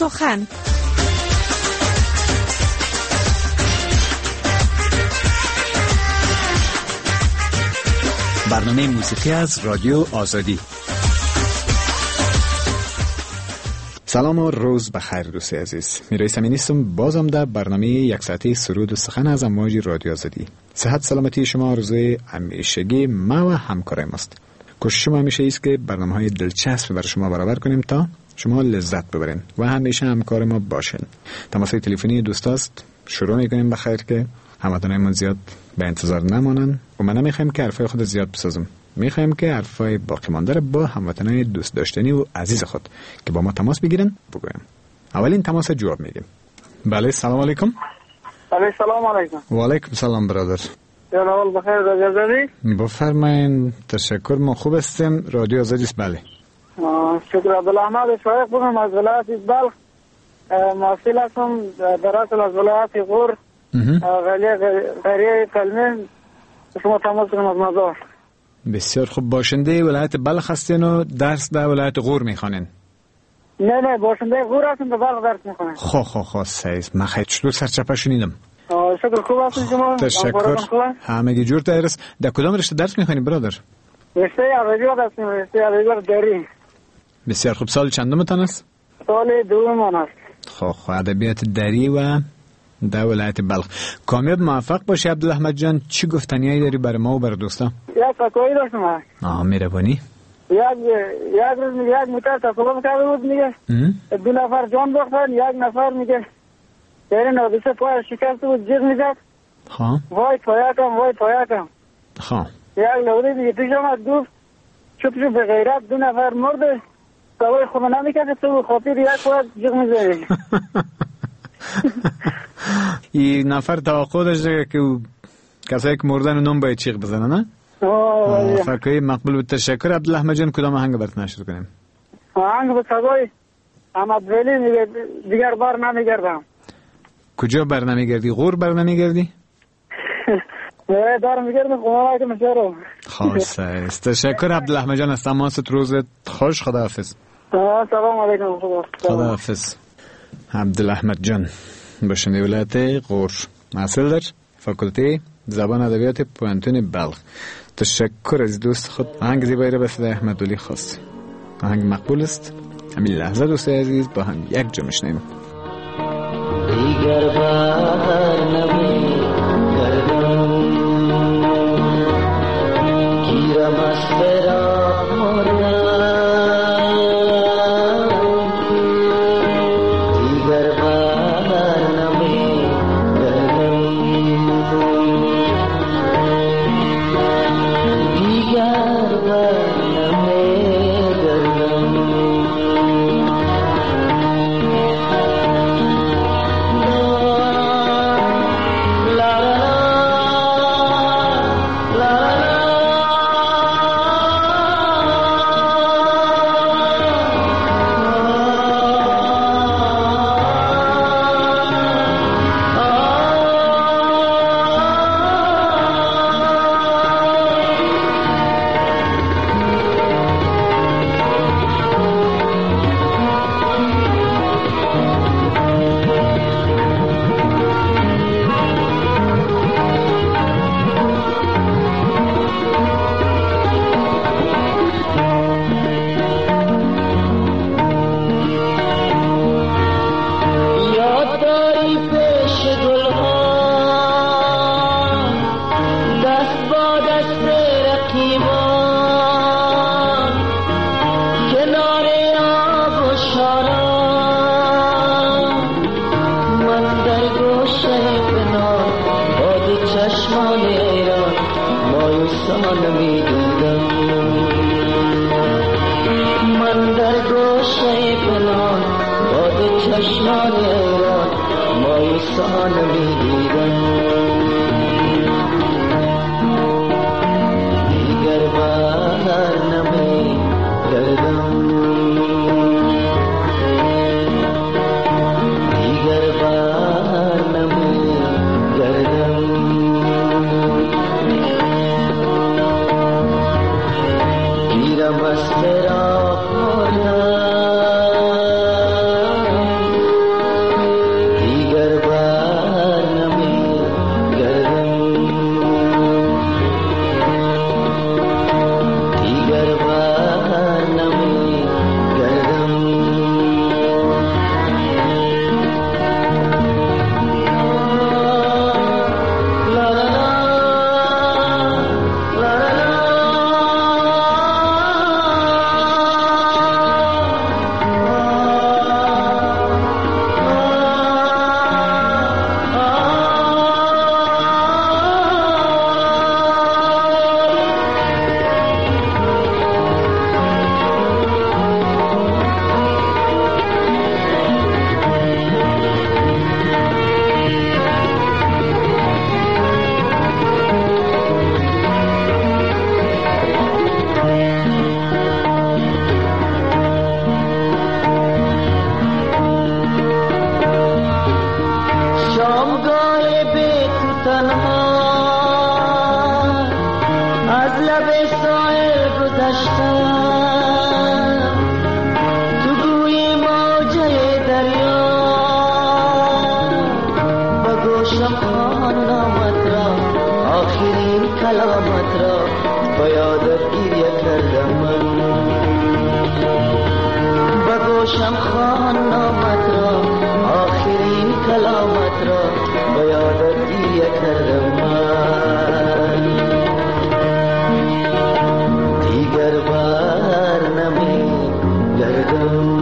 سخن. برنامه موسیقی از رادیو آزادی. سلام و روز بخیر دوستی عزیز. میرایس امینیستم بازم در برنامه یک ساعته سرود و سخن از امواج رادیو آزادی. صحت سلامتی شما آرزوی همیشگی ما و همکارای ماست. کوشش ما همیشه ایست که برنامه‌های دلچسب برای شما برابر کنیم تا شما لذت ببرین و همیشه همکار ما باشین. تماس‌های تلفنی دوستاست. شروع می‌کنیم بخیر که هموطنان زیاد به انتظار نمانن و من نمیخوایم که حرفای خود زیاد بسازم. میخوایم که حرفای باقی مانده با هموطنان دوست داشتنی و عزیز خود که با ما تماس بگیرن بگویم. اولین تماس جواب میدیم. بله سلام علیکم. بله سلام علیکم. و علیکم سلام برادر. جناب بخیر رادیو آزادی. بفرمایید. تشکر، ما خوب هستیم. رادیو آزادی است. بله. شکر. عبدالحمد شایق بودم از ولایت بلخ. محصل هستم در اصل از ولایت غور. قریه کلمه. شما تماس کنم از مزار. بسیار خوب. باشنده ولایت بلخ هستین و درس در ولایت غور میخوانین؟ نه باشنده غور هستم در بلخ درس میخوانم. خب سعید من خیلی چطور سرچپه شنیدم. شکر. خوب هستین شما؟ تشکر. همگی جور تایرس. در کدام رشته درس میخوانی برادر؟ رشته ادبیات هستم. رشته ادبیات دری. بسیار خوب. سال چندمتان است؟ سال دوم است. خب ادبیات دری و در ولایت بلخ. کامیاب موفق باشی عبدالاحمد جان. چی گفتنیایی داری برای ما و برای دوستا؟ یک فکایی داشتم. مهربانی. یک روز میگه یک موتر تصادف کرده بود میگه. 2 نفر جان باختن. یک نفر میگه در نادیسه پای شکست بود جیغ میزد. وای پایکم. یک لوری دیگه پیش آمد گفت چوب به غیرت 2 نفر مرده سوای خود نمیکرده تو خاطر یک پای جیغ میزنی. این نفر توقع داشته که کسایی که مردن نام باید چیغ بزنه نه؟ فکری مقبول بود. تشکر عبدالاحمد جان. کدام آهنگ برات نشر کنیم؟ آهنگ به صدای احمد ولی میگه دیگر بار نمیگردم. کجا بر نمیگردی؟ غور بر نمیگردی؟ دارم میگردم خمالای که مشهرم. خواست است. تشکر عبدالاحمد جان از تماست. روزت خوش. خداحافظ. سلام علیکم. خداحافظ. عبدالاحمد جان باشنده ولایت غور، محصل در فاکولته زبان ادبیات پوانتون بلخ. تشکر از دوست خود. آهنگ زیبایی را به صدای احمد ولی خواست. آهنگ مقبول است. همین لحظه دوست عزیز با هم یک جا میشنیم. دیگر بر نمیگردم گیرم از فراق مردم دیگر بر نمیگردم دیگر بر نمیگردم کلامت را با یادت گریه کردم من، به گوشم خوان نامت را آخرین کلامت را با یادت گریه کردم من. دیگر بر نمی گردم،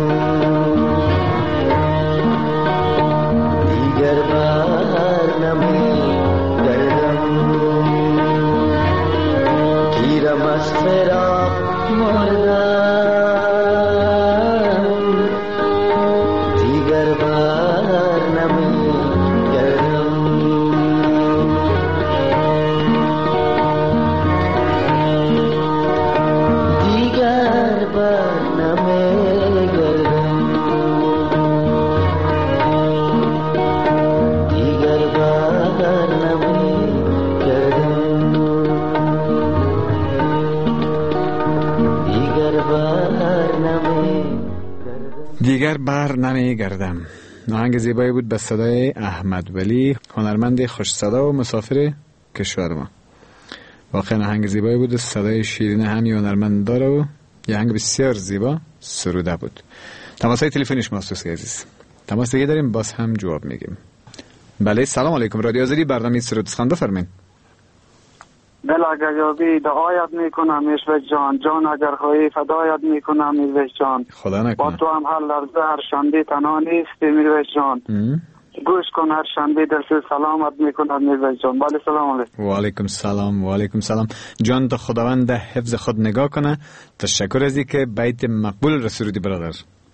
دیگر بر نمی گردم، گیرم از فراق مردم، دیگر بر نمی گردم. دیگر بر نمی گردم، دیگر بر نمی گردم، دیگر بر نمی گردم. دیگر بر نمی گردم. آهنگ زیبایی بود به صدای احمد ولی، هنرمند خوش صدا و مسافر کشور ما. واقعا آهنگ زیبایی بود، صدای شیرین همی هنرمند داره و یه آهنگ بسیار زیبا سروده بود. تماسای تلفنی شماست دوست عزیز. تماس دیگه داریم، باز هم جواب میگیم. بله سلام علیکم، رادیو آزادی، برنامه سرود سخن، بفرمایید. دل اگر یابی دعایت میکنم عشق جان، جان اگر خواهی فدایت میکنم میرویس جان. خدا نکنه با تو هم هر لحظه هر شنبه تنها نیستی میرویس جان. گوش کن هر شنبه در سوی سلامت میکنم میرویس جان. بله سلام علیکم. و علیکم سلام و علیکم سلام. جان تا خداوند حفظ خود نگاه کنه. تشکر از اینکه بیت مقبول رسولید برادر.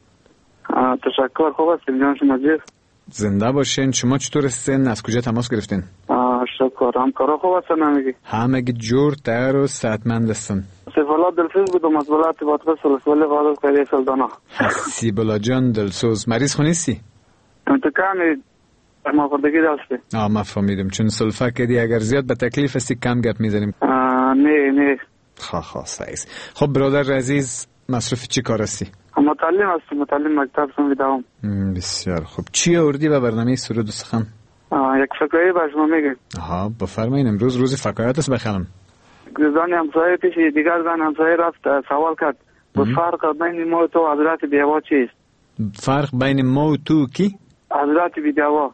تشکر. خوب هستید جان شما جیغ؟ زنده باشین. شما چطور هستین؟ از کجا تماس گرفتین؟ شکر. همکارا خوب هستن همگی؟ همگی جور تیار و صحتمند هستن. سیفالات دلسوز بودم از ولایت بادغیس ولسوالی قادر خیریه سلطانه. حسیبالله جان دلسوز. مریض خونیستی؟ تو کمی مافردگی داشتی؟ ما فهمیدم، چون سلفه کدی اگر زیاد به تکلیف هستی کم گپ میزنیم. نه خواه سعیز. خب برادر عزیز، مصروف چی کار هستی؟ متعلم هستم، متعلم مکتب سنوی دوام. بسیار خوب. چی آوردی به برنامه سرود و سخن؟ یک فکایی با شما میگم. بفرمایین. امروز روز فکایات است بخلم. زن همسایه پیش دیگر زن همسایه رفت سوال کرد با فرق بین ما و تو حضرت بیدوا چیست؟ فرق بین ما و تو کی؟ حضرت بیدوا.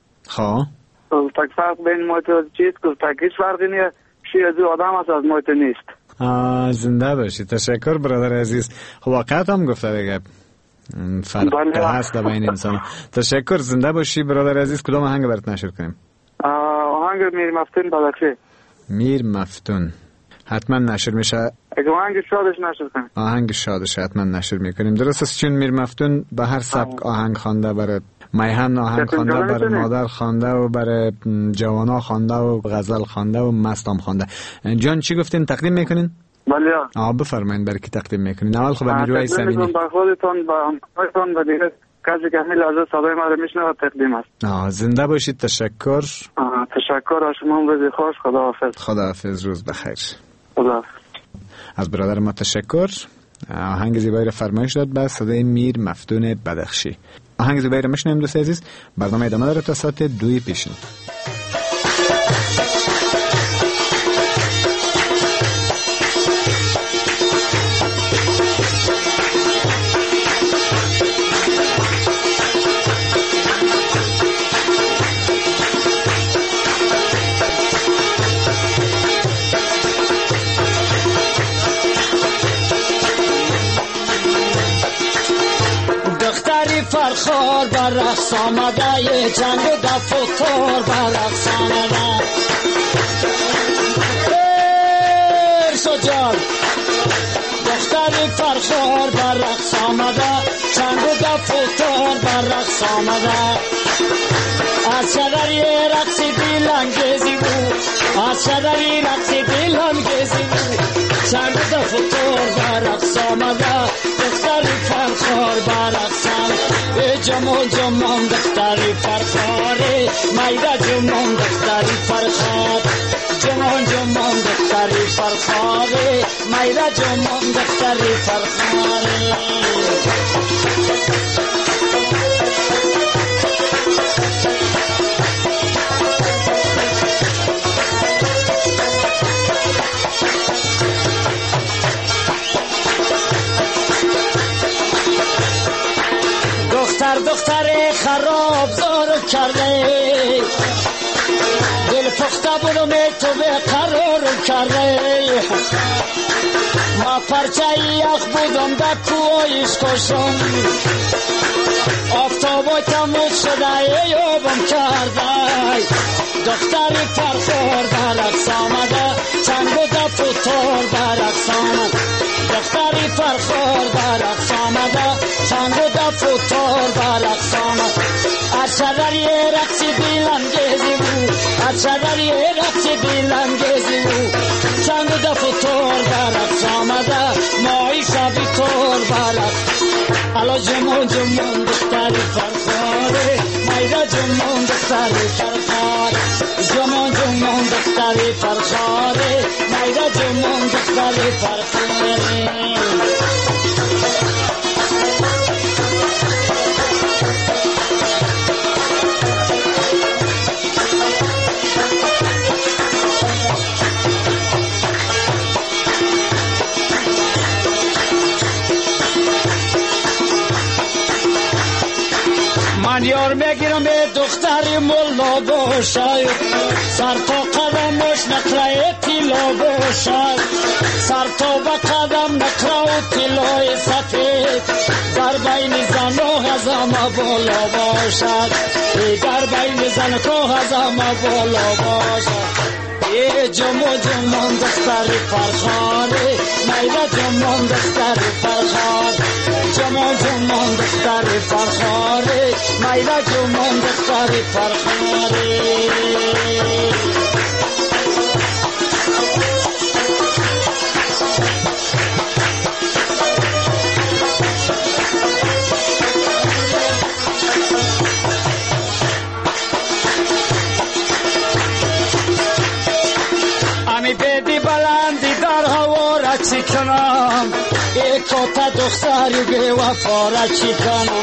گفتک فرق بین ما و تو چیست؟ گفتک هیچ فرقی نیست، شی از او آدم است از ما تو نیست. زنده باشی. تشکر برادر عزیز. واقعیت هم گفته دیگه فرق هست بین انسان. تشکر. زنده باشی برادر عزیز. کدام آهنگ برات نشر کنیم؟ آهنگ میر مفتون بدخشی. میر مفتون حتما نشر میشه. اگه آهنگ شادش نشر کنیم. آهنگ شادش حتما نشر میکنیم. درست است، چون میر مفتون به هر سبک آهنگ خوانده، برای میهن آهنگ خوانده، برای مادر خوانده و برای جوانا خوانده و غزل خوانده و مستام خوانده. جان چی گفتین تقدیم میکنین؟ بله. بفرمایید برای کی تقدیم میکنین؟ اول خب میرویس امینی. با خودتون با همکارتون و دیگه کسی که همین لحظه صدای ما رو میشنوه تقدیم است. زنده باشید. تشکر. تشکر از شما. روز خوش. خداحافظ. خداحافظ. روز بخیر. خداحافظ. از برادر ما تشکر. آهنگ زیبایی را فرمایش داد به صدای میر مفتون بدخشی. آهنگ زیبایی را میشنویم دوست عزیز. برنامه ادامه داره تا ساعت 2 پیشین. فرخار بر رقص آمده، یه جنگ و دف و تار بر رقص آمده. جان دختری فرخار بر رقص آمده، جنگ و دف و تار بر رقص آمده. از شدری رقص دلانگیزی بود، از شدری رقص دلانگیزی بود، جنگ و دف و تار بر رقص آمده. دختری فرخار بر رقص آمده، جمال جمال دختری فرخاره، میده جمال دختری فرخار، جمال جمال دختری فرخاره، میده جمال دختری فرخاره. دختر خراب زار کرده دل پخته بودم تو به قرار کرده ما پرچه یخ بودم در کوهایش کشم آفتابا تموت شده یابم کرده دختری پرخور برقص آمده چنگ و دف و تار برقص آمده دختری پرخور برقص آمده چنگ و دف و تار برقص آمده از شدر یه رقصی بیلنگیزی بود از شدر یه رقصی بیلنگیزی بود چنگ و دف و تار برقص آمده مایی شبی تار برقص الا جمون جمون دختری پرخوره مایده جمون دختری پرخوره جمون جمون دختری پرخوره مایده جمون دختری پرخوره من یار میگیرم به دختری ملا باشد سر تا قدمش نقره تیلا باشد سر تا به قدم نقره و تیلای سفید در بین زن و هزم بالا باشد در بین زن و هزم بالا باشد جمون جمون دختری پرخاره میده جمون دختری پرخاره جمون جمون دختری پرخاره میده جمون دختری پرخاره بیدی بلندی در هوا را چی کنم ای کتا دختری بی وفا را چی کنم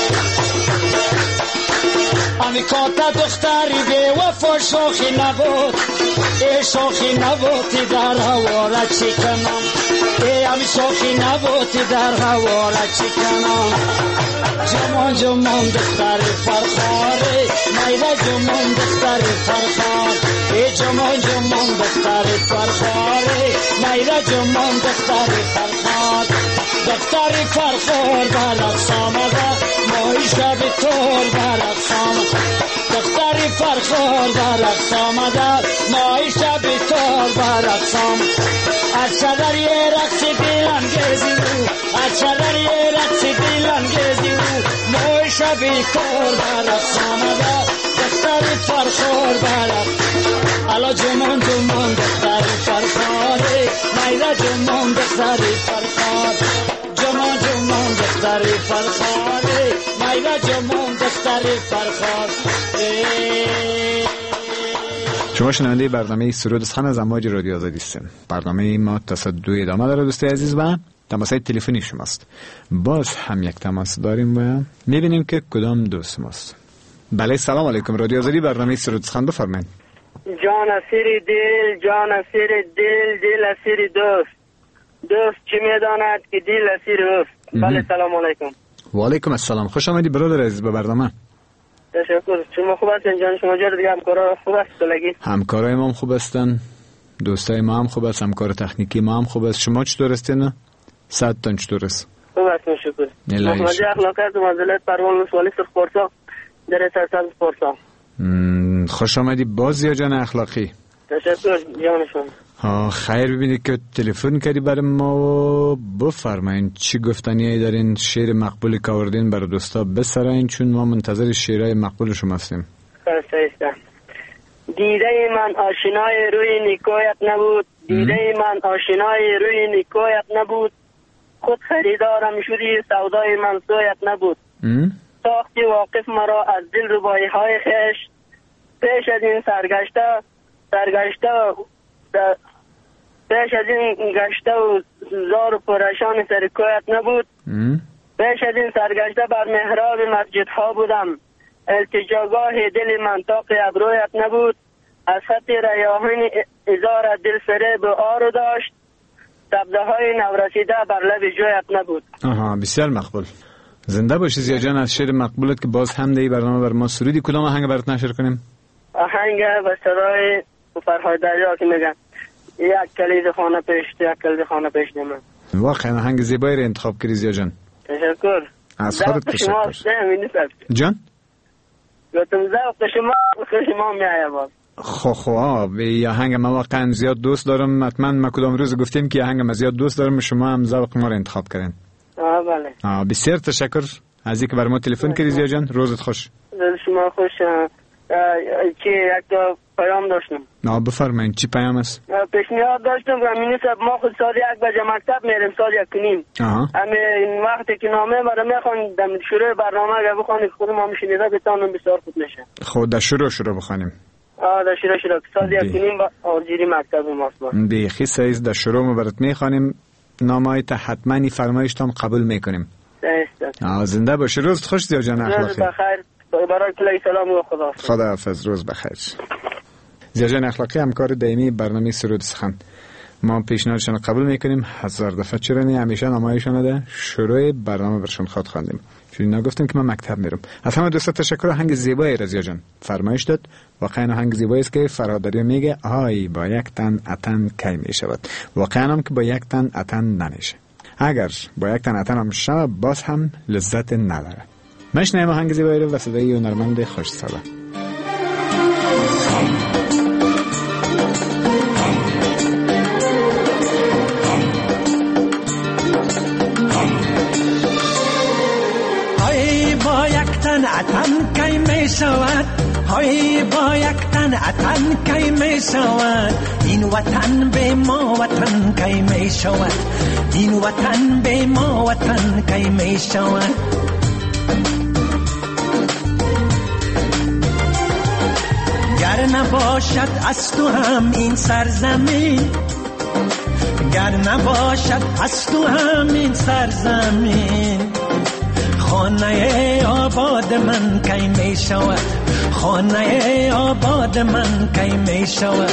امی کتا دختری بی وفا شوخی نبود ای شوخی نبودی در هوا را چی کنم ای امی شوخی نبودی در هوا را چی کنم جمون جمون دختری پرخاره میده جمون دختری پرخاره ای جمون جمون دختری پرخاره میده جمون دختری پرخاره دختری پرخار برقص آمده مایی شب تور برقص آمده دختری پرخار برقص آمده مایی شب تور برقص آمده از شدر یه رقصی بیلنگیزی بود از شدر یه رقصی بیلنگیزی بود مایی شب تور برقص آمده دختری پرخار برقص الا جمون جمون دختری پرخاره میده جمون دختری پرخاره جمون جمون دختری پرخاره میده جمون دختری پرخاره. شما شنونده برنامه سرود سخن از امواج رادیو آزادی هستین. برنامه ما تصدو ادامه داره دوست عزیز و تماسای تلفنی شماست. باز هم یک تماس داریم و میبینیم که کدام دوست ماست. بله سلام علیکم رادیو آزادی برنامه سرود سخن بفرمایید. جان اسیر دل جان اسیر دل دل اسیر دوست چی میداند که دل اسیر اوست. بله سلام علیکم. و علیکم السلام. خوش آمدید برادر عزیز به برنامه. تشکر. شما خوب هستین جان؟ شما جور دیگه همکارا خوب است لگی؟ همکارای ما هم خوب هستن، دوستای ما هم خوب است، همکار تکنیکی ما هم خوب است. شما چطور هستین؟ صحتتون چطور است؟ خوب هستم شکر. محمد اخلاقات منزلت پروان ولسوالی سرخپارسا در سرسبز پارسا. خوش آمدی باز یا جان اخلاقی. تشکر جانشون. خیر ببینید که تلفن کردی برای ما و بفرمایید چی گفتنی دارین، شعر مقبولی که آوردین برای دوستا بسرین چون ما منتظر شعرهای مقبول شما هستیم. فرستایسته. دیده من آشنای روی نیکویت نبود، دیده من آشنای روی نیکویت نبود، خود خریدارم شدی سودای من سویت نبود. ساختی واقف مرا از دل ربایی های خش، پیش از این سرگشته پیش از این گشته و زار و پرشان سرکویت نبود. پیش از این سرگشته بر محراب مسجد ها بودم، التجاگاه دل منطق ابرویت نبود. از خط ریاحین ازار دل سره به آرو داشت، سبده های نورسیده بر لب جویت نبود. بسیار مقبول. زنده باشی زیا جان. از شعر مقبولت که باز هم دی برنامه بر ما سرودی، کدام آهنگ برات نشر کنیم؟ آهنگ به صدای فرهاد دریا که میگن یک کلید خانه پیش، یک کلید خانه پیش من. واقعا آهنگ زیبایی رو انتخاب کردی زیا جان. تشکر. از خودت تشکر. جان؟ گفتم ذوق شما میایه باز. خب یا آهنگ ما واقعا زیاد دوست دارم. حتما ما کدام روز گفتیم که آهنگ ما زیاد دوست دارم، شما هم ذوق ما رو انتخاب کردین. بله. بسیار تشکر از اینکه بر ما تلفن کردی زیا جان. روزت خوش. روز شما خوش. چی یک پیام داشتم. بفرمایید چی پیام است؟ پیشنهاد داشتم و مینیسب ما خود سال یک بجه مکتب میریم، سال یک کنیم. این وقتی که نامه مرا میخوان در شروع برنامه اگه بخوانید خودم هم شنیده بتانم بسیار خوب میشه. خود در شروع بخوانیم. در شروع سال یک کنیم با آجیری مکتب ماست. بیخی سعیز در شروع ما برات میخوانیم. نامه تا حتما این فرمایش تام قبول میکنیم. زنده باشی. روز خوش زیا جان. روز بخیر. برای کلی سلام و خدا حافظ. روز بخیر. زیا جان اخلاقی همکار دائمی برنامه سرود سخن. ما پیشنهادشون قبول میکنیم. 1000 دفعه چرا نه همیشه نامه‌هایشون ده شروع برنامه برشون خود خواندیم. چون نگفتم که من مکتب میرم. از همه دوستا تشکر. آهنگ زیبایی رضیا جان فرمایش داد. واقعا آهنگ زیبایی است که فرهاد میگه آی با یک تن اتن کی میشود. واقعا هم که با یک تن اتن نمیشه. اگر با یک تن اتن هم شود باز هم لذت نداره. مشنیم آهنگ زیبایی رو و صدای هنرمند خوش ساله. های با یک تن اتن کی می شود، های با یک تن اتن کی می شود، این وطن به ما وطن کی می شود، این وطن به ما وطن کی می شود. گر نباشد از تو هم این سرزمین، گر نباشد از تو هم این سرزمین، خانه آباد من کی می شود، خانه آباد من کی می شود.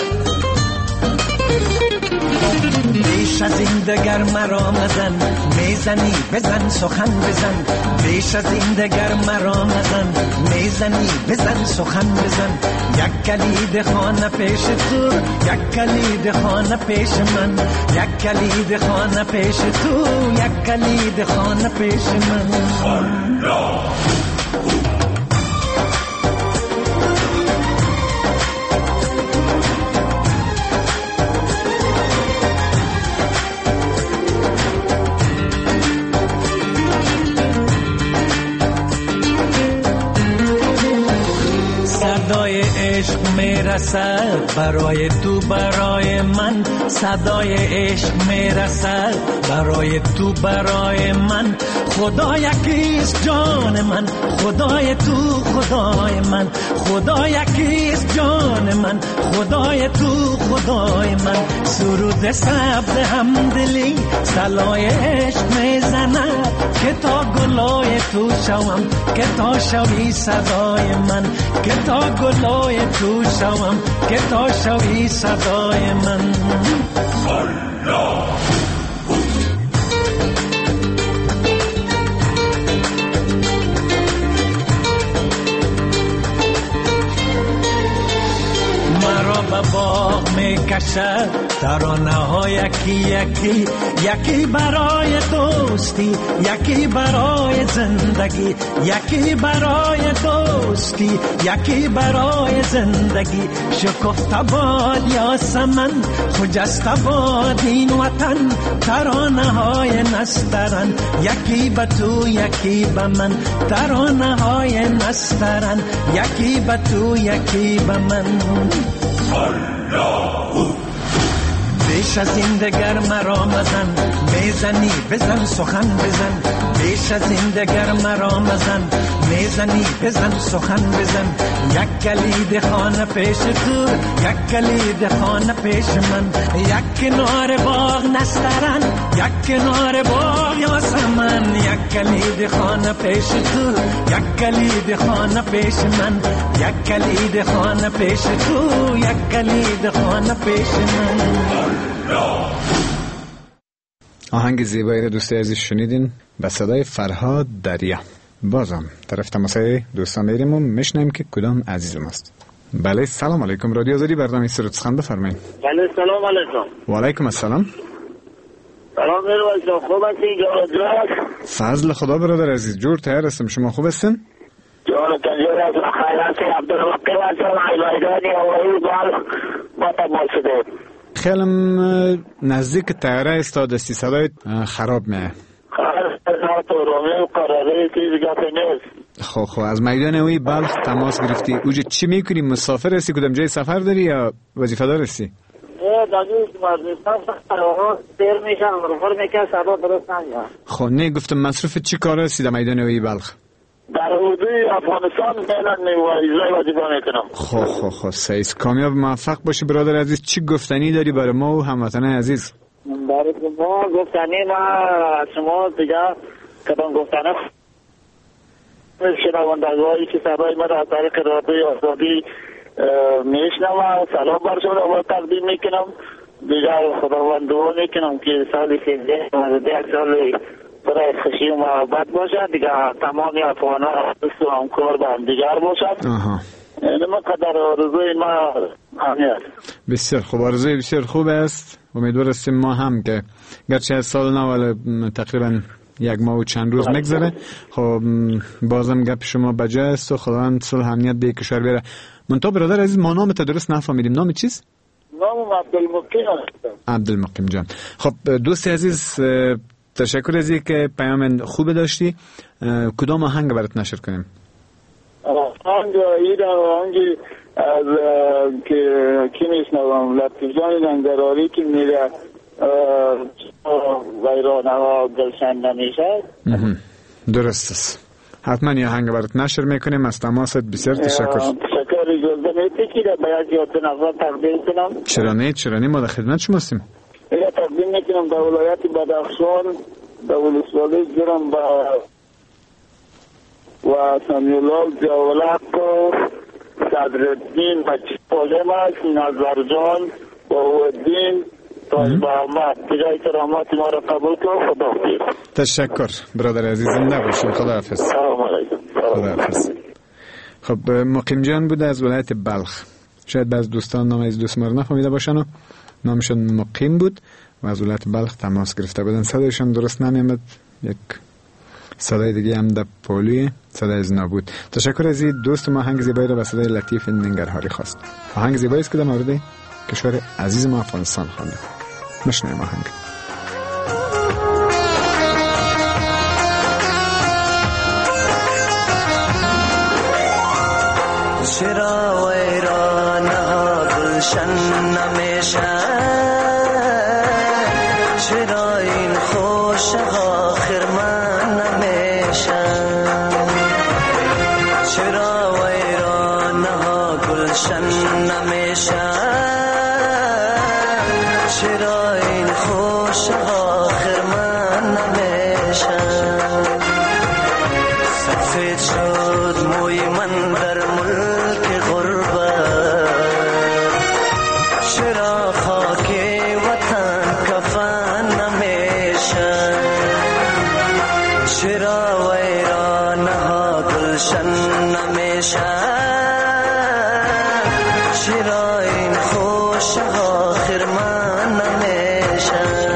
بیش از این دگر مرا مزن، میزنی بزن سخن بزن، بیش از این دگر مرا مزن، میزنی بزن سخن بزن. یک کلید خانه پیش تو، یک کلید خانه پیش من، یک کلید خانه پیش تو، یک کلید خانه پیش من. صدای عشق میرسد برای تو برای من، صدای عشق میرسد برای تو برای من. خدا یکیست جان من، خدای تو خدای من، خدا یکیست جان من، خدای تو خدای من. سرود سبز همدلی صلای عشق میزند که تا گلای تو شوم، که تا شوی صدای من، که تا گلای تو شوم، که تا شوی صدای من. مرا به باغ میکشد ترانه ها یکی یکی، یکی برای دوستی، یکی برای زندگی، یکی برای دوستی، یکی برای زندگی. شکفته باد یاسمن، خجسته باد این وطن، ترانه های نسترن، یکی به تو یکی به من، ترانه های نسترن، یکی به تو یکی به من. بیش از این دگر مرا مزن، میزنی بزن سخن بزن، بیش از این دگر مرا مزن، میزنی بزن سخن بزن. یک کلید خانه پیش تو، یک کلید خانه پیش من، یک کنار باغ نسترن، یک کنار باغ یاسمن. یک کلید خانه پیش تو، یک کلید خانه پیش من، یک کلید خانه پیش تو، یک کلید خانه پیش من. آهنگ زیبایی رو دوستی عزیز شنیدین به صدای فرهاد دریا. بازم طرف تماسای دوستان میریم و میشنیم که کدام عزیزم است. بله سلام علیکم، رادیو آزادی برنامه سرود سخن بفرمایید. بله سلام علیکم. و علیکم السلام. سلام میرویس، خوب هستی جان؟ فضل خدا برادر عزیز، جور تیار هستم. شما خوب هستین؟ جان تنجور از خیراتی عبدالمقیم هستم، ایلایدانی اوهی بال ما تماس شده. خیلم نزدیک تیاره است تا دستی صدای خراب میه. خب از میدان اوی بلخ تماس گرفتی. اوجه چی میکنی؟ مسافر هستی؟ کدام جای سفر داری یا وظیفه دار هستی؟ خب نه گفتم مصروف چی کار هستی در میدان اوی بلخ؟ در حدود افغانستان وظیفه میکنم. خب سعیس کامیاب موفق باشی برادر عزیز. چی گفتنی داری برای ما و هموطنان عزیز؟ برای ما گفتنی ما شما دیگه کدام گفتنه شنوندگانی که صدای ما از طریق رادیو آزادی میشنوم سلام بر شما تقدیم میکنم. دیگر خداوند دعا میکنم که سال 13 سال برای خوشی و محبت باشد دیگه، تمامی افغانان دوست و همکار با هم دیگر باشد. اینما قدر آرزوی ما همی است. بسیار خوب، آرزوی بسیار خوب است. امیدوار هستیم ما هم که گرچه از سال نو ولی تقریبا یک ماه و چند روز مگذره، خب بازم گپ شما بجا است و خداوند صلح امنیت به کشور بیاره. منتها برادر عزیز ما نامت درست نفهمیدیم، نام چیست؟ نامم عبدالمقیم است. عبدالمقیم جان. خب دوست عزیز تشکر از اینکه پیام خوب داشتی. کدام آهنگ برات نشر کنیم؟ آهنگ آهنگی از که میشنوم لطیف جان لنگراری که میره ویرانه ها گلشن نمیشه. درست است. حتما یه آهنگ برات نشر میکنیم. از تماست بسیار تشکر. تشکر. اجازه میدید که به یک یا دو نفر تقدیم کنم؟ چرا نه ما در خدمت شما هستیم. اینه تقدیم میکنم در ولایت بدخشان، در ولسوالی جرم و سمیولال جاولک و صدرالدین بچه پالمک نظرجان باودین طالب احمد دیگه کرامات ما را قبول کن. خدا حافظ. تشکر برادر عزیز، زنده باشین. خدا حافظ. سلام علیکم. خدا حافظ. خب مقیم جان بوده از ولایت بلخ. شاید بعض دوستان نام از دوست ما رو نفهمیده باشن و نامشون مقیم بود و از ولایت بلخ تماس گرفته بودن. صدایشان درست نمیامد، یک صدای دیگه هم در پولی صدای از نابود. تشکر از این دوست ما. آهنگ زیبایی را به صدای لطیف ننگرهاری خواست. آهنگ زیبایی است که در مورد کشور عزیز ما افغانستان خوانده. مشنویم آهنگ. چرا ویرانه گلشن نمیشه؟ چرا این خوش آخر من نمیشه؟ چرا ویرانه گلشن نمیشه؟ چرا این خوش آخر من نمیشه؟ سفید شد موی من در ملک غربت، چرا خاک وطن کفن نمیشه؟ چرا ویرانه ها گلشن نمیشه؟ چرا این خوش آخر من نمیشه؟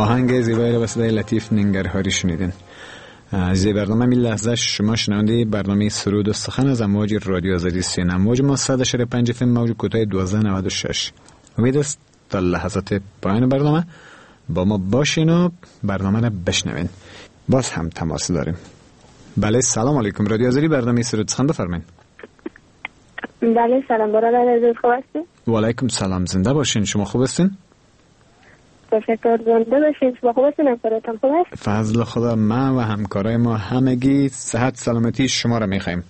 آهنگ زیبایی را با صدای لطیف ننگرهاری شنیدین. از برنامه می لحظه شما شنونده برنامه سرود و سخن از امواج رادیو آزادی سینا. موج ما 100.5 FM، موج کوتاه 1296. امید است تا لحظات پایان برنامه با ما باشین و برنامه را بشنوین. باز هم تماس داریم. بله، سلام علیکم. رادیو آزادی برنامه سرود سخن بفرمایید. بله سلام، برادر عزیز، خوب هستین؟ و علیکم سلام، زنده باشین. شما خوب هستین؟ تشکر، زنده باشین. شما خوب هستین؟ همکارتان خوب است؟ فضل خدا، ما و همکارای ما همگی صحت سلامتی شما را میخوایم.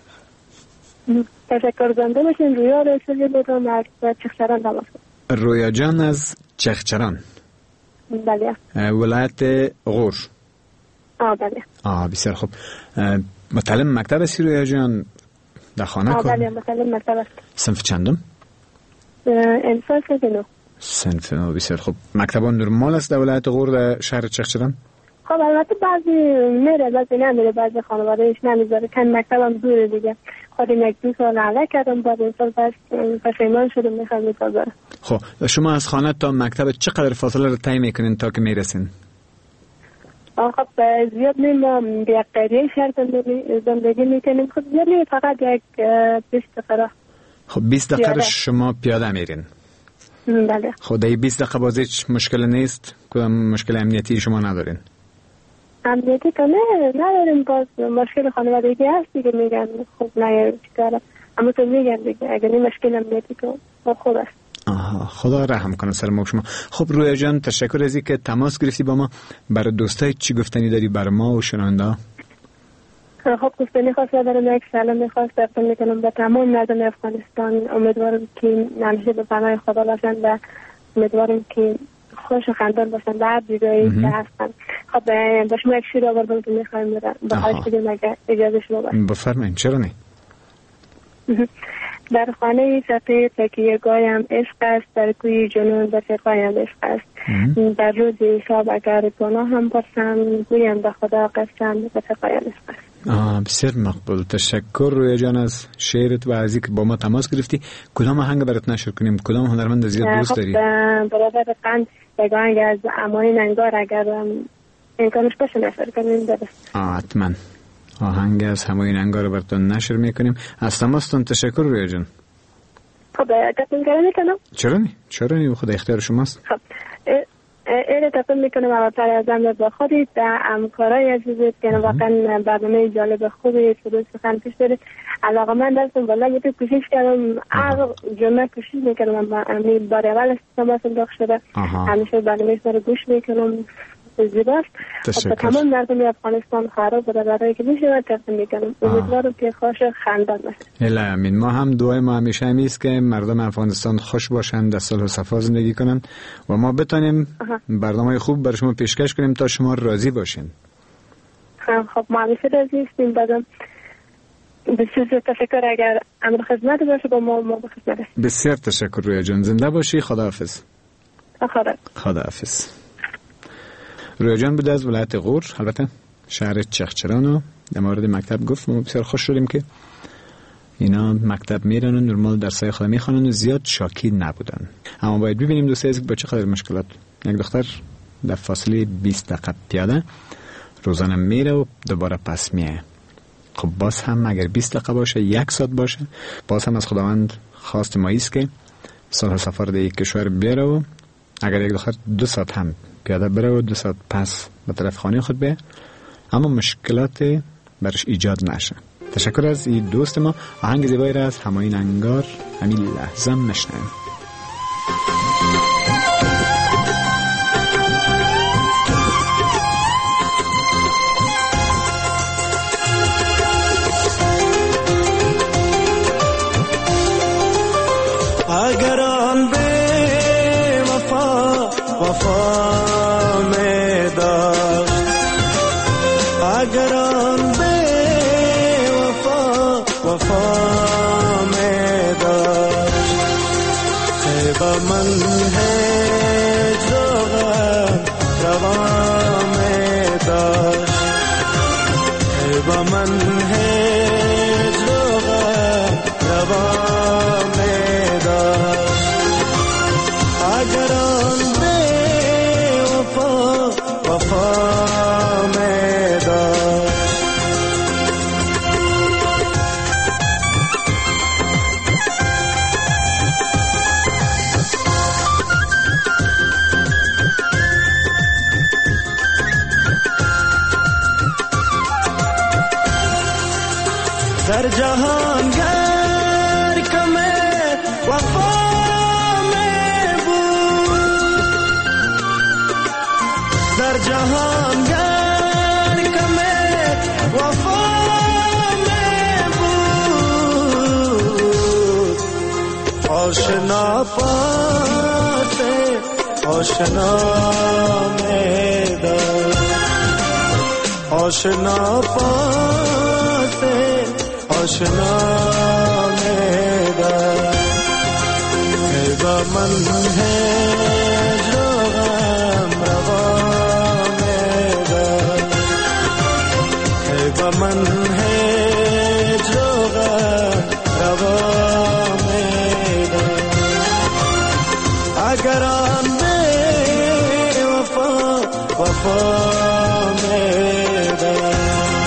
تشکر، زنده باشین. رویا رسولی بودم از چخچران تماس کنم. رویا جان از چخچران. بله. ولایت غور. بله. بسیار خوب. متعلم مکتب هستی رویا جان؟ در خانه کار؟ بله، متعلم مکتب است. صنف چندم؟ امسال صنف 9. صنف 9. بسیار خوب. مکتب نرمال است در ولایت غور در شهر چخچران؟ خب البته بعضی میره، بعضی نمیره، بعضی خانوادهش نمیذاره. کن مکتبم دوره دیگه. خودم 1-2 سال علاقه کردم، بعد این سال پشیمان شدم، میخوام این سال برم. خب شما از خانه تا مکتب چقدر فاصله رو طی میکنین تا که میرسین؟ خب زیاد نیم، یک قریه شهر زندگی میکنیم. خب زیاد نیم، فقط یک 20 دقیقه. خب 20 دقیقه شما پیاده میرین؟ بله. خب در 20 دقیقه باز هیچ مشکل نیست؟ کدام مشکل امنیتی شما ندارین؟ امنیتی که نداریم، باز مشکل خانوادگی هست دیگه. میگن خب نه چیکاره، اما تو میگن دیگه اگر این مشکل امنیتی که خوب است. خدا رحم کنه سر ما شما. خب رویا جان، تشکر از اینکه تماس گرفتی با ما. برای دوستای چی گفتنی داری برای ما و شنونده؟ خب گفتنی خواست دارم، یک سلام میخواست ارسال میکنم به تمام مردم افغانستان. امیدوارم که همیشه به پناه خدا باشن و امیدوارم که خوش و خندان باشن در هر جایی که هستن. خب با شما یک شیر آوردم که میخوایم به خواهش بدیم اگر اجازه شما باشه. بفرمایید. چرا نه؟ در خانه سفید تکیه گایم عشق است، در کوی جنون بسقایم عشق است. در روز حساب اگر گناه هم باشم، گویم به خدا قسم بسقایم عشق است. بسیار مقبول. تشکر رویا جان از شعرت و از اینکه با ما تماس گرفتی. کدام آهنگ برات نشر کنیم؟ کدام هنرمند زیاد دوست داری؟ برادر قند یک آهنگ از امانی ننگار اگر امکانش باشه نشر کنیم درست. حتما آهنگ از همایون انگار براتون نشر میکنیم. از تماستون تشکر رویا جان. خب تقدیم میکنم. چرا نی خود اختیار شماست. خب ایره تقدیم میکنم اولتر از امر با خودید در همکارای عزیزت که واقعا برنامه جالب خوبی سرود سخن پیش برید. علاقه من دستم بالا یه کوشش کردم، هر جمعه کوشش میکنم. من بار اول استماس انداخت شده، همیشه برنامه رو گوش میکنم. زیباست. خب تمام مردم افغانستان خراب بوده برای که میشه تقدیم میکنم. امیدوارم که خوش خندان باشه. اله امین. ما هم دعای ما همیشه همیست که مردم افغانستان خوش باشند، در صلح و صفا زندگی کنند و ما بتونیم برنامه خوب برای شما پیشکش کنیم تا شما راضی باشین. خب ما همیشه راضی هستیم. بعدم بسیار تشکر. اگر امر خدمت باشه با ما به خدمت هستیم. بسیار تشکر رویا جان. زنده باشی. خداحافظ. خداحافظ. رویا جان بود از ولایت غور، البته شهر چخچران. و در مورد مکتب گفت. ما بسیار خوش شدیم که اینا مکتب میرن و نرمال درسای خود میخوانن و زیاد شاکی نبودن. اما باید ببینیم دوسته از با چه قدر مشکلات. یک دختر در فاصله 20 دقیقه پیاده روزانه میره و دوباره پس میه. خب باز هم اگر 20 دقیقه باشه، 1 ساعت باشه، باز هم از خداوند خواست ما است که صلح و صفا در یک کشور بیاره و اگر یک دختر 2 ساعت هم پیاده بره و 2 ساعت پس به طرف خانه خود بیه، اما مشکلات برش ایجاد نشه. تشکر از این دوست ما. آهنگ زیبایی را از همایون انگار همین لحظه میشنویم. اگر آن به وفا می داشت، اگر آن به وفا می داشت، ای با من هجر و غم روا می داشت، ای با من هجر و غم روا می داشت. اگر آن به وفا آشنا پاس آشنا میدار آشنا پاس آشنا میدار ای با من هجر و غم روا میدار ای با من هجر و غم روا میدار اگر آن بی وفا وفا میدار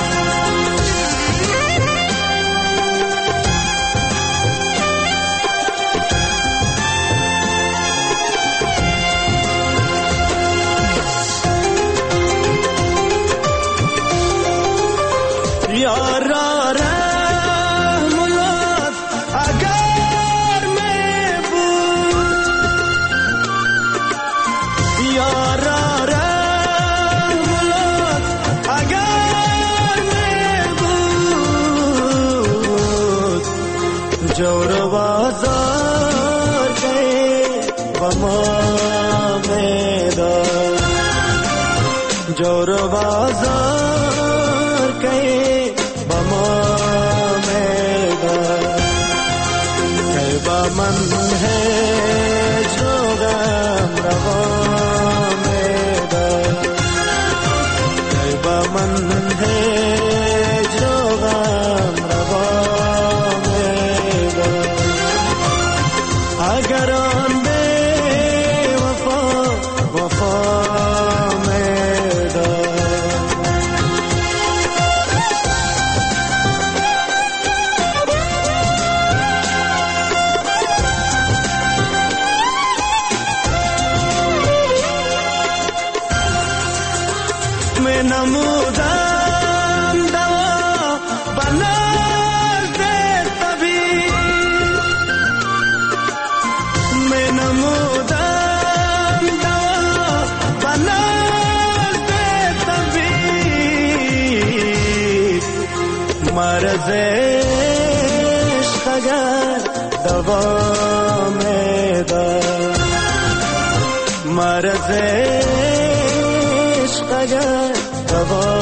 یارا رحم و لطف اگر می بود یارا رحم و لطف اگر می بود جور و بازار که با ما میداد جور و بازار که من هجر و غم روا میدار ای با من هجر و غم روا میدار اگر آن بی وفا وفا میدار نمودم دوا بنازد طبیب می نمودم دوا بنازد طبیب مرض عشق اگر دوا میداد مرض عشق اگر دوا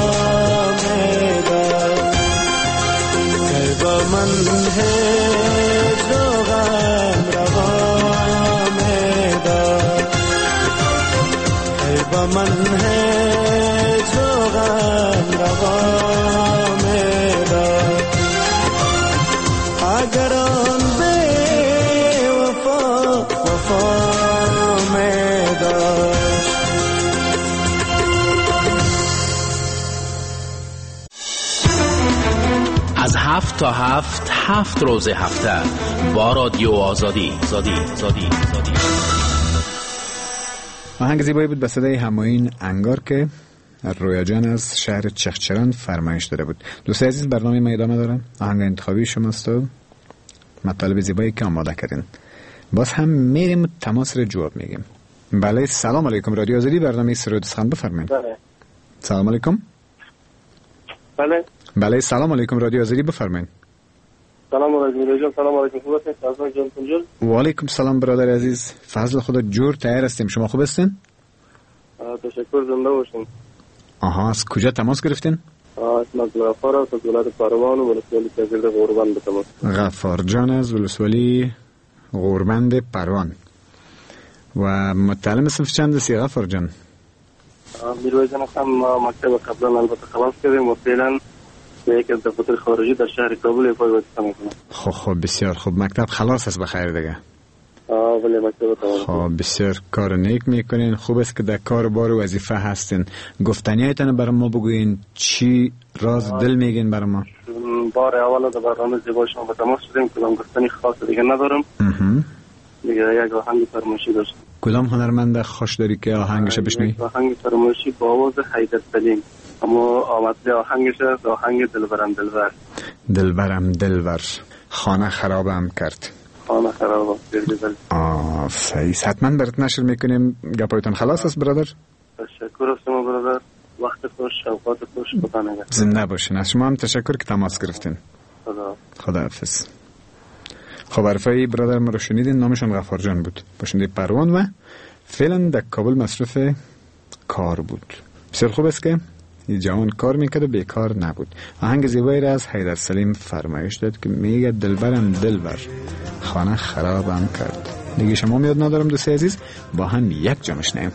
میداد ای با من هجر و غم روا میداد ای با من هجر و غم روا میداد اگر آن بی وفا وفا میداد از 7 تا 7 روز هفته با رادیو آزادی. آهنگ زیبایی بود به صدای همایون انگار که رویا جان از شهر چخچران فرمایش داده بود. دوستان عزیز برنامه ما ادامه داره. آهنگ انتخابی شماست و مطالب زیبایی که آماده کردین. باز هم میریم تماس رو جواب میگیم. بله سلام علیکم رادیو آزادی برنامه سرود سخن بفرمایید. بله سلام علیکم. بله سلام علیکم رادیو آزادی بفرمایید. سلام علیکم سلام علیکم خوب هستین فضل جان کنجل. و علیکم سلام برادر عزیز فضل خدا جور تیار هستیم شما خوب هستین؟ تشکر زنده باشین. آها از کجا تماس گرفتین؟ از غفار از ولایت پروان و ولسوالی تزیل غوربند تماس. غفار جان از ولسوالی غوربند پروان و متعلم صنف چند هستی غفار جان؟ میرویس جان هستم مکتب قبلا البته خلاص کردیم و فعلا یک از دفتر خارجی در شهر کابل پای وظیفه میکنم. خب بسیار خوب مکتب خلاص است بخیر دیگه. بله مکتب تمام. خب بسیار کار نیک میکنین. خوب است که در کار بار وظیفه هستین. گفتنیایتان برای ما بگوین چی راز دل میگین برای ما؟ بار اول در برنامه زیبا شما به تماس شدیم کدام گفتنی خاص دیگه ندارم. دیگه یک آهنگ فرمایشی داشتم. کدام هنرمند خوش داری که آهنگش بشنوی؟ آهنگ فرمایشی با آواز حیدر سلیم اما آمده آهنگش است آهنگ دلبرم دلبر. دلبرم دلبر خانه خرابم کرد. خانه خرابم کرد. فیس حتما برات نشر میکنیم. گپایتان خلاص است برادر. تشکر از شما برادر. وقت خوش شوقات خوش خدا نگهدار. زنده باشین. از شما هم تشکر که تماس گرفتین. خدا حافظ. خب حرفای برادر ما رو شنیدین، نامشان غفار جان بود، باشنده پروان و فعلا در کابل مصروف کار بود. بسیار خوب است که این جوان کار میکرد و بیکار نبود. آهنگ زیبایی را از حیدر سلیم فرمایش داد که میگه دلبرم دلبر خانه خرابم کرد. دیگه شما میاد ندارم دوستی عزیز، با هم یک جا میشنیم.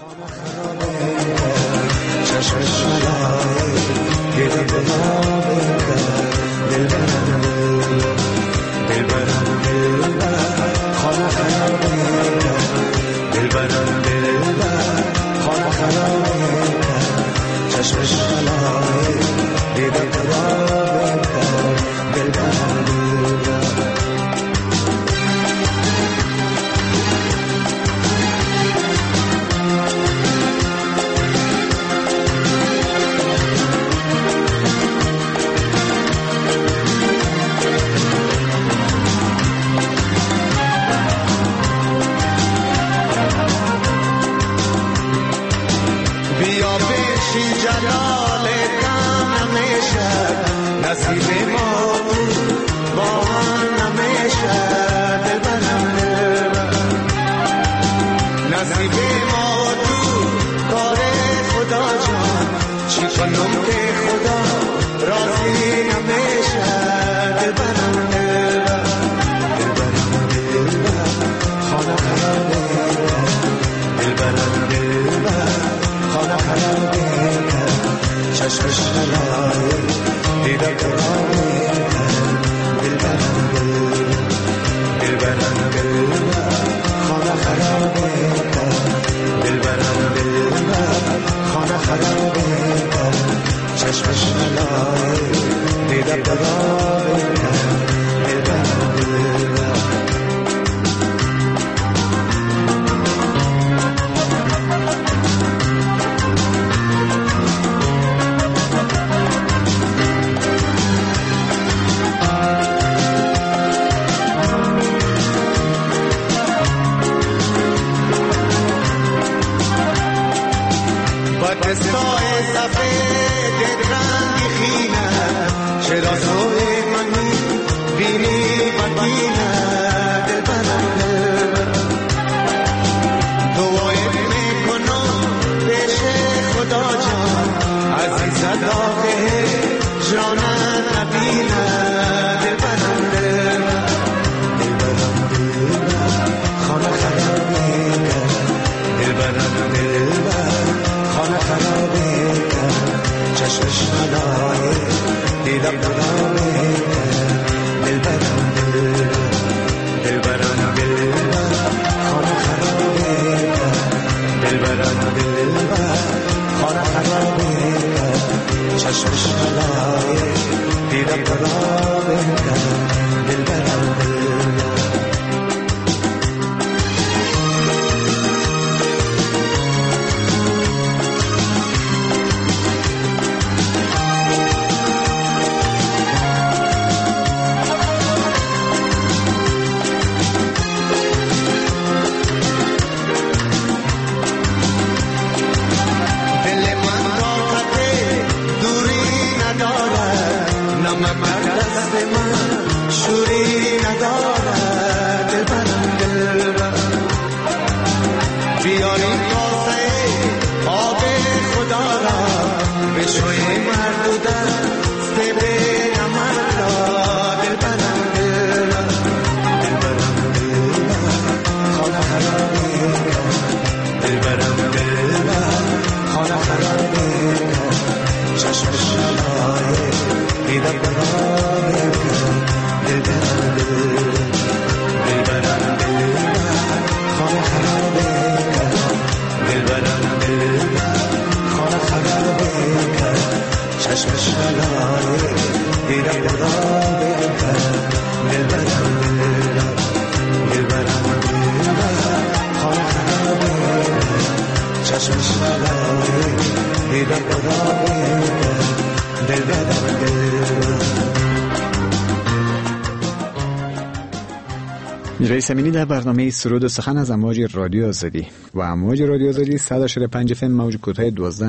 رئیس امینی در برنامه سرود و سخن از امواج رادیو آزادی و امواج رادیو آزادی 100.5 FM موج کوتاه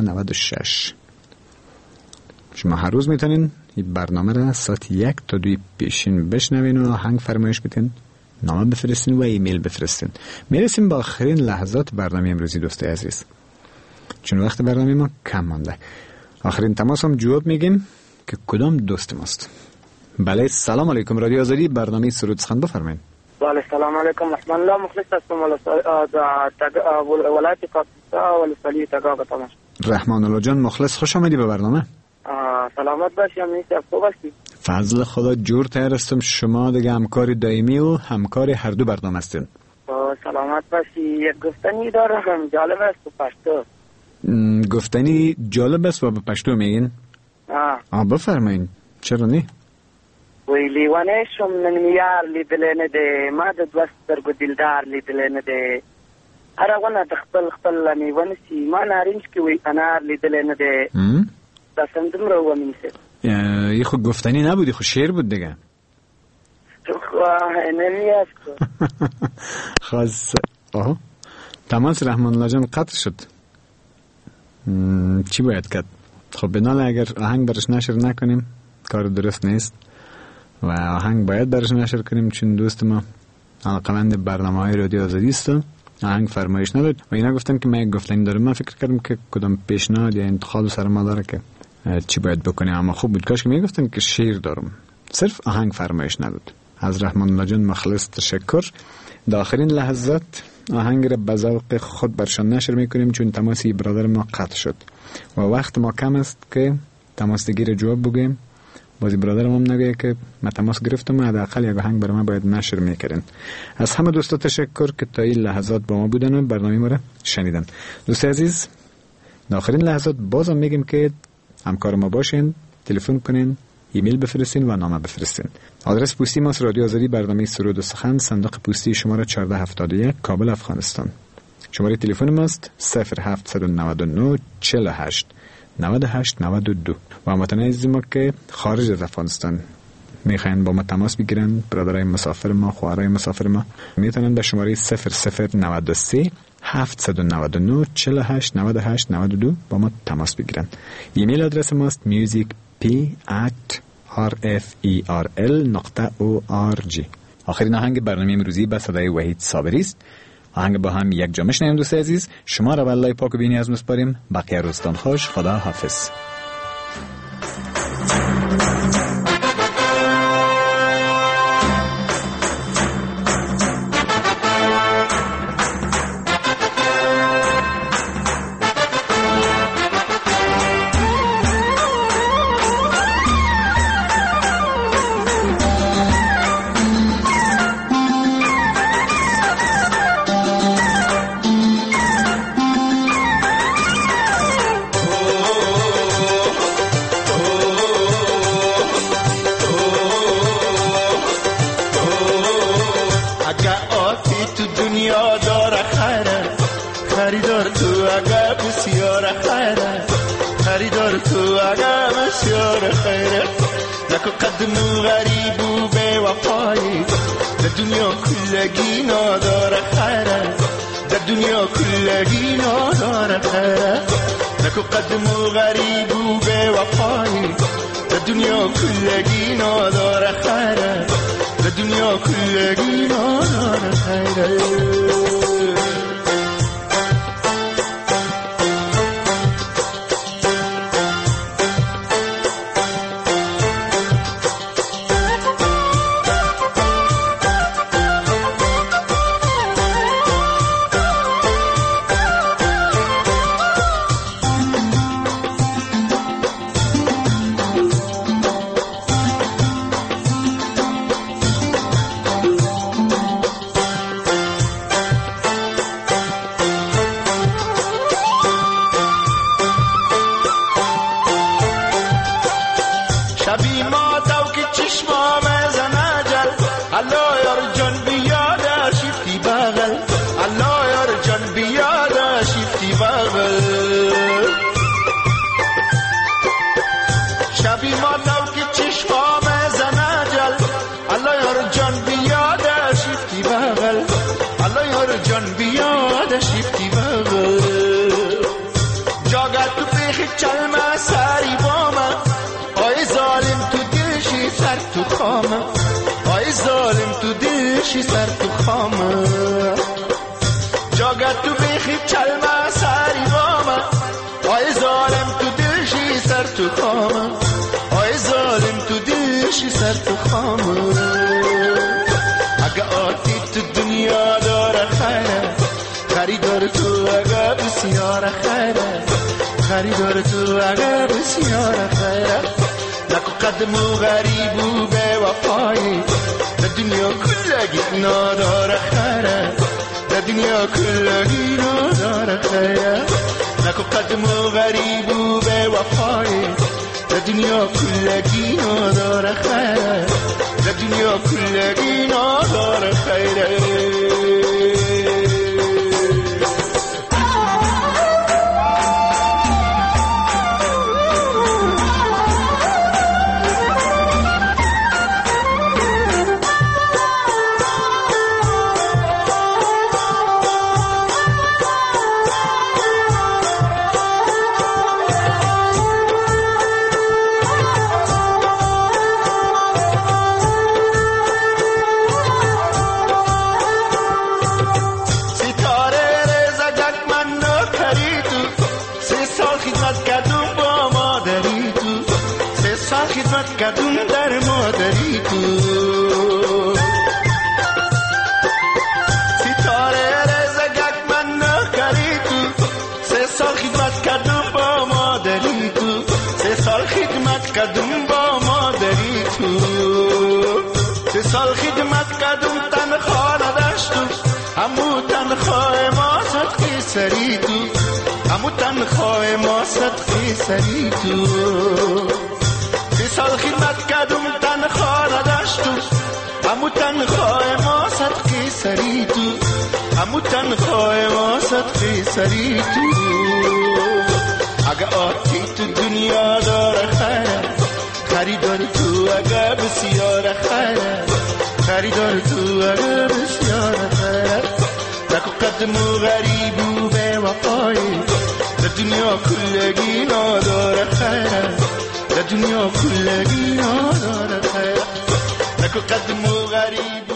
1296. شما هر روز میتونین این برنامه را ساعت 1 تا 2 پیشین بشنوین و آهنگ فرمایش بدین نامه بفرستین و ایمیل بفرستین. میرسیم با آخرین لحظات برنامه امروزی دوستای عزیز، چون وقت برنامه ما کم مانده. آخرین تماس هم جواب میگیم که کدام دوست ماست. بله، سلام علیکم، رادیو آزادی، برنامه سرود سخن بفرمایید. بله، سلام علیکم، رحمان الله، مخلص هستم ولایت پاکستان ولسوالی تگاب تماش. رحمان الله جان مخلص، خوش آمدی به برنامه. سلامت باشی، امنیتی خوب هستی؟ فضل خدا جور تر هستم. شما دیگه همکار دائمی و همکار هر دو برنامه هستین. سلامت باشی. یک گفتنی دارم جالب است به پشتو. گفتنی جالب است و به پشتو میگین؟ بفرمایید. چرا نه؟ وی لیوانه شم من میار لیدل نده، ما د دوست درگو دلدار لیدل نده، ارغونه د خپل نیوان سی ما نارینج کی وی انار لیدل نده. دستم دمرو و میشه. یه خود گفتنی نبودی، خود شعر بود دیگه. نمیاد. خاص. تماس رحمان الله جان قطع شد. چی باید کرد؟ خب بنال اگر آهنگ برش نشر نکنیم کار درست نیست و آهنگ باید برش نشر کنیم، چون دوست ما علاقمند برنامه‌های رادیو آزادی است. آهنگ فرمایش نداد و اینا گفتن که من یک گفتنی دارم. من فکر کردم که کدام پیشنهاد یا انتخاب سر ما داره که چی باید بکنیم، اما خوب بود کاش که میگفتن که شعر دارم. صرف آهنگ فرمایش نداد. از رحمان الله جان مخلص تشکر. در آخرین لحظات آهنگ را به ذوق خود برشان نشر میکنیم، چون تماسی برادر ما قطع شد و وقت ما کم است که تماس دیگه را جواب بگیم. بازی برادرم هم نگه که من تماس گرفتم و حداقل یک آهنگ برای ما باید نشر میکردن. از همه دوستا تشکر که تا این لحظات با ما بودن و برنامه ما را شنیدن. دوست عزیز، در آخرین لحظات بازم میگیم که همکار ما باشین، تلفن کنین، ایمیل بفرستین و نامه بفرستین. آدرس پستی ما رادیو آزادی، برنامه سرود و سخن، صندوق پستی شماره 1471 کابل افغانستان. شماره تلفن ما است 0799 48 98 92. و هموطنان عزیز ما که خارج از افغانستان میخواین با ما تماس بگیرن، برادرای مسافر ما، خواهرای مسافر ما، میتونن به شماره 0093 799 48 98 92 با ما تماس بگیرن. ایمیل آدرس ما است musicp@rferl.org. آخرین آهنگ برنامه امروزی به صدای وحید صابری است. آهنگ با هم یک جا میشنویم دوست عزیز. شما را به الله پاک و بی‌نیاز میسپاریم. بقیه روزتان خوش. خدا حافظ. دشی سر تو خامه جاگت تو بیخی چلمه سری بامه آی ظالم تو دشی سر تو خامه آی ظالم تو دشی سر تو خامه اگه آتی تو دنیا داره خیره خریدار تو اگه بسیار خیره خریدار تو اگه بسیار خیره نکو قدم و غریب و به وفایی در دنیا کلگی ناداره خیره در دنیا کلگی ناداره خیره نکو قدم و غریب و به وفایی در دنیا کلگی ناداره خیره در دنیا کلگی ناداره خیره کدوم در مادری تو ستاره رزگک من نکری تو 3 سال خدمت کردم با مادری تو 3 سال خدمت کردم با مادری تو 3 سال خدمت کردم تنخواه نداشتم همو تنخواه ما صدقی سری تو همو تنخواه ما صدقی سری تو 3 سال خدمت کردم تنخواه نداشتم همو تنخواه ما صدقی سری تو همو تنخواه ما صدقی سری تو اگه آتی تو دنیا داره خیره خریدار تو اگه بسیار خیره خریدار تو اگه بسیار خیره نکو قدم و غریب و به وفایی در دنیا کلگی نداره خیره در دنیا کلگی نداره خیره نکو قدم و غریب